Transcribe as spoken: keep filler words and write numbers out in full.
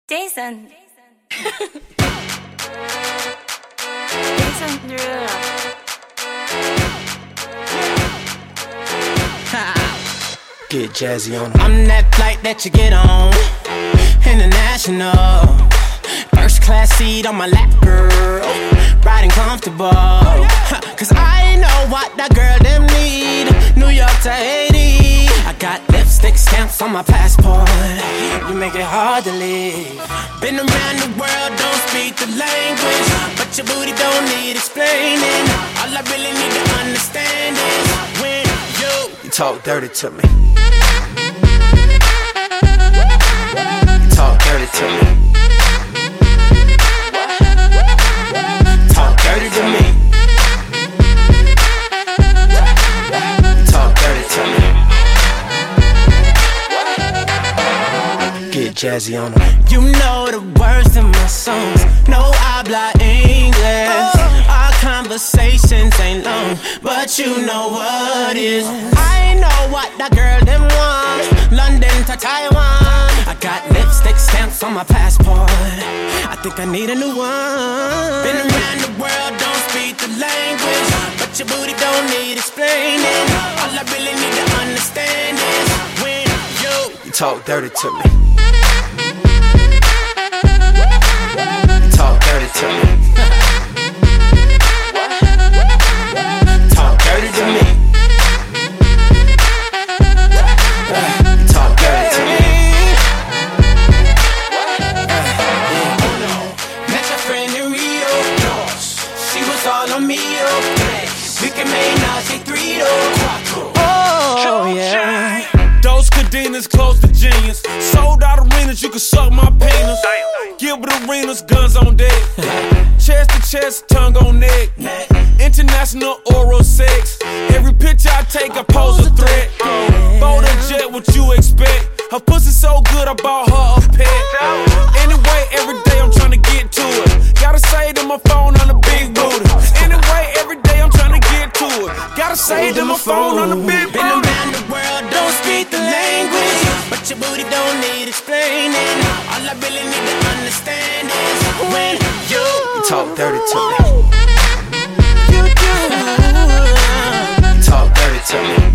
Jason. Jason Derulo. Get jazzy on 'em. I'm that flight that you get on, international. First class seat on my lap, girl, riding comfortable. Cause I know what that girl them need. New York to Haiti, I got lipstick stamps on my passport. You make it hard to leave. Been around the world, don't speak the language, but your booty don't need explaining. All I really need to understand is when you, you talk dirty to me. You talk dirty to me. Talk dirty to me. Talk dirty to me. Get jazzy on 'em. You know the words in my songs. No habla English. Our conversations ain't long, but you know what is. I know what that girl them want. London to Taiwan. I got lipstick stamps on my passport. I think I need a new one. Been around the world, don't speak the language, but your booty don't need explaining. All I really need to understand is when you, you talk dirty to me. You talk dirty to me. Talk dirty to me. Talk dirty to me. Met your friend in Rio. She was all on me. We can make now say three to oh yeah. Those cadenas close to genius. Sold out arenas, you can suck my penis. Gilbert Arenas, guns on deck. Chest to chest, tongue on neck. International oral sex. Every picture I take, I pose a threat. Bold and jet, what you expect? Her pussy so good, I bought her a pet. Anyway, every day I'm trying to get to it. Gotta say to my phone on the big booty. Anyway, every day I'm trying to get to it. Gotta say to my phone on the big booty. Been around the world, don't speak the language, but your booty don't need explaining. All I really need to understand is when you, you talk dirty to me. You do. You talk dirty to me.